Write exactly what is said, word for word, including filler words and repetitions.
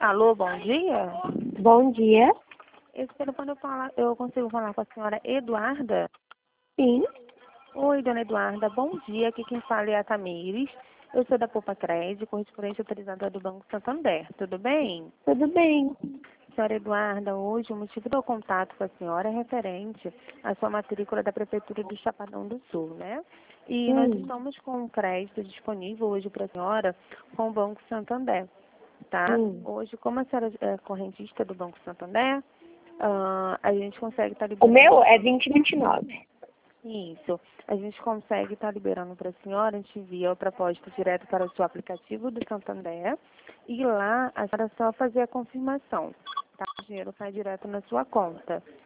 Alô, bom dia? Bom dia. Esse telefone eu, fala, eu consigo falar com a senhora Eduarda? Sim. Oi, dona Eduarda, bom dia. Aqui quem fala é a Tamires. Eu sou da Poupa Crédito, correspondente autorizada do Banco Santander. Tudo bem? Tudo bem. Senhora Eduarda, hoje o motivo do contato com a senhora é referente à sua matrícula da Prefeitura do Chapadão do Sul, né? E nós Hum. estamos com um crédito disponível hoje para a senhora com o Banco Santander, tá? Hum. Hoje, como a senhora é correntista do Banco Santander, ah, a gente consegue estar O liberando... meu é vinte e vinte e nove. Isso. A gente consegue estar liberando para a senhora, a gente envia a proposta direto para o seu aplicativo do Santander e lá a senhora só fazer a confirmação, tá? O dinheiro sai direto na sua conta.